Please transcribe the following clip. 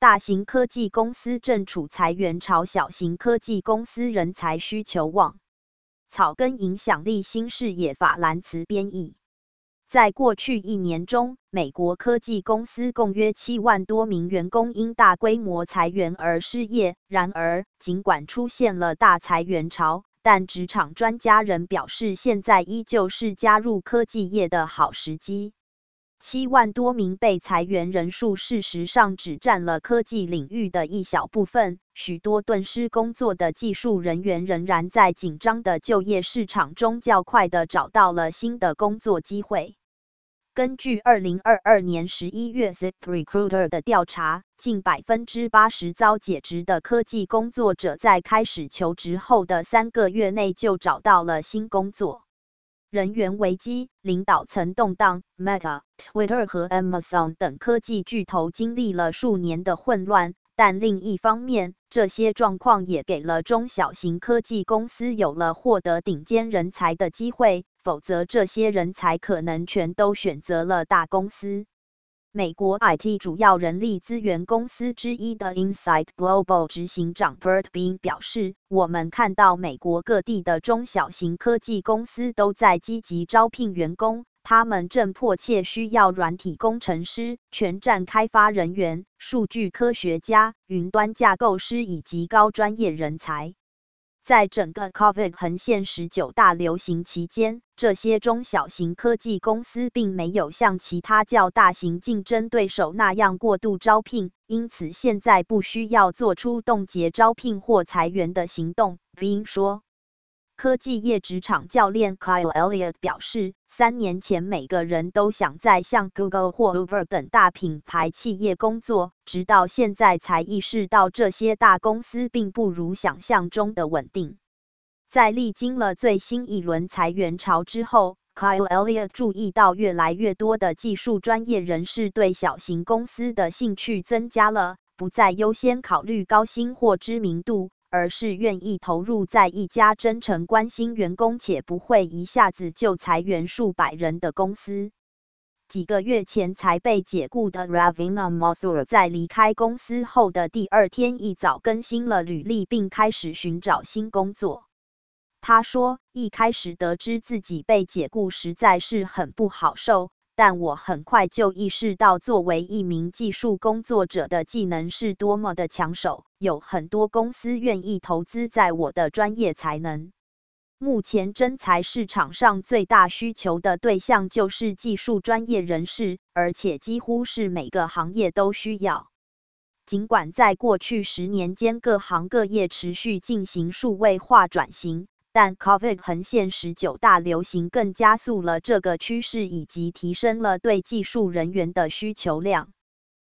大型科技公司正处裁员潮，小型科技公司人才需求旺。草根影响力新视野法兰茨编译。在过去1年中，美国科技公司共约7万多名员工因大规模裁员而失业。然而，尽管出现了大裁员潮，但职场专家仍表示，现在依旧是加入科技业的好时机。7万多名被裁员人数事实上只占了科技领域的一小部分，许多顿失工作的技术人员仍然在紧张的就业市场中较快地找到了新的工作机会。根据2022年11月 ZipRecruiter 的调查，近 80% 遭解职的科技工作者在开始求职后的3个月内就找到了新工作。人员危机、领导层动荡 ，Meta、Twitter 和 Amazon 等科技巨头经历了数年的混乱，但另一方面，这些状况也给了中小型科技公司有了获得顶尖人才的机会，否则这些人才可能全都选择了大公司。美国 IT 主要人力资源公司之一的 Insight Global 执行长 Bert Bean 表示，我们看到美国各地的中小型科技公司都在积极招聘员工，他们正迫切需要软体工程师、全站开发人员、数据科学家、云端架构师以及高专业人才。在整个 COVID-19 大流行期间，这些中小型科技公司并没有像其他较大型竞争对手那样过度招聘，因此现在不需要做出冻结招聘或裁员的行动。Bean 说，科技业职场教练 Kyle Elliott 表示，3年前每个人都想在像 Google 或 Uber 等大品牌企业工作，直到现在才意识到这些大公司并不如想象中的稳定。在历经了最新一轮裁员潮之后， Kyle Elliott 注意到越来越多的技术专业人士对小型公司的兴趣增加了，不再优先考虑高薪或知名度，而是愿意投入在一家真诚关心员工且不会一下子就裁员数百人的公司。几个月前才被解雇的 Ravina Mathur 在离开公司后的第2天一早更新了履历并开始寻找新工作。他说，一开始得知自己被解雇实在是很不好受，但我很快就意识到作为一名技术工作者的技能是多么的抢手，有很多公司愿意投资在我的专业才能。目前征才市场上最大需求的对象就是技术专业人士，而且几乎是每个行业都需要。尽管在过去10年间各行各业持续进行数位化转型，但 COVID-19 大流行更加速了这个趋势以及提升了对技术人员的需求量。